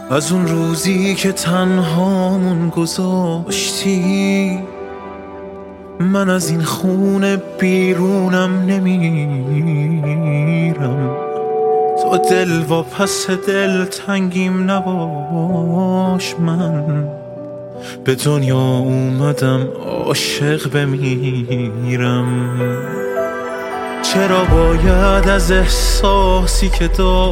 از اون روزی که تنهامون گذاشتی، من از این خونه بیرونم نمیرم. تو دل و پس دل تنگیم نباش، من به دنیا اومدم عاشق بمیرم. چرا باید از احساسی که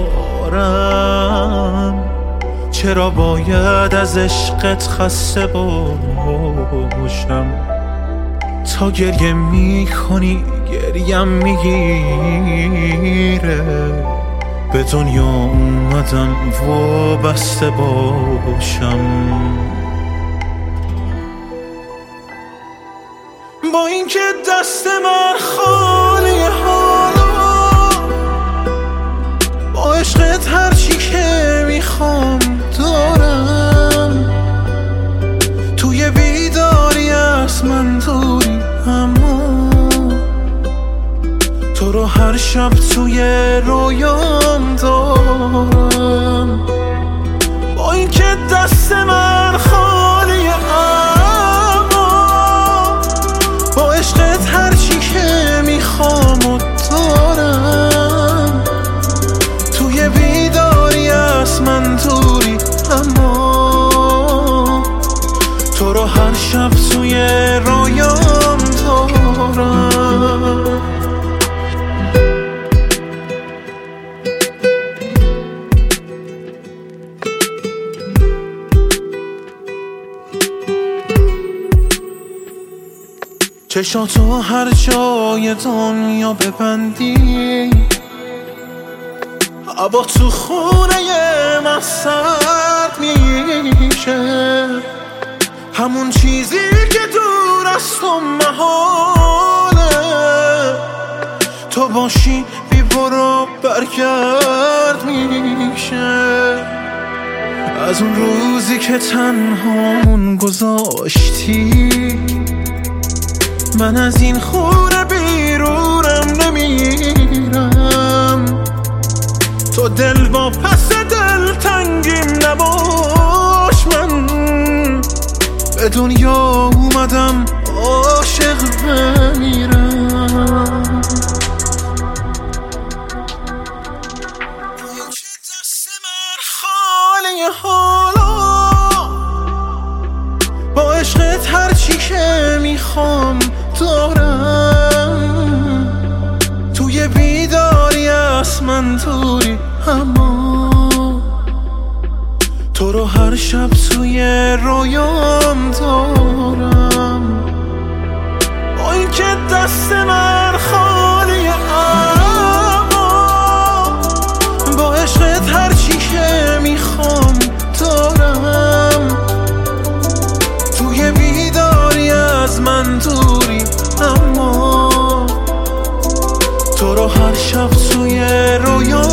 دارم، چرا باید از عشقت خسته باشم؟ تا گریه میکنی گریم میگیره، به دنیا اومدم وابسته باشم. با اینکه دست من خالی حالا، با عشقت هرچی که میخوام دارم. توی بیداری از من دوری، اما تو رو هر شب توی رویام دارم. با اینکه دست من خالیه، اما با عشقت هرچی که میخوام و دارم. توی بیداری از من دوری، اما تو رو هر شب توی رویام دارم. چشاتو هر جای دنیا ببندی، هوا تو خونه من سرد میشه. همون چیزی که دور از تو محاله، تو باشی بی برو برگرد میشه. از اون روزی که تنهامون گذاشتی، من از این خونه بیرونم نمیرم. تو دل با پس دل تنگیم نباش، من به دنیا اومدم عاشق بمیرم. دست من خالی حالا، با عشقت هرچی که میخوام دارم. توی بیداری از من دوری، اما تو رو هر شب توی رویام دارم. با اینکه دست من خالیه، اما با عشقت هرچی که میخوام دارم. توی بیداری از من دوری، اما تو رو هر شب توی رویام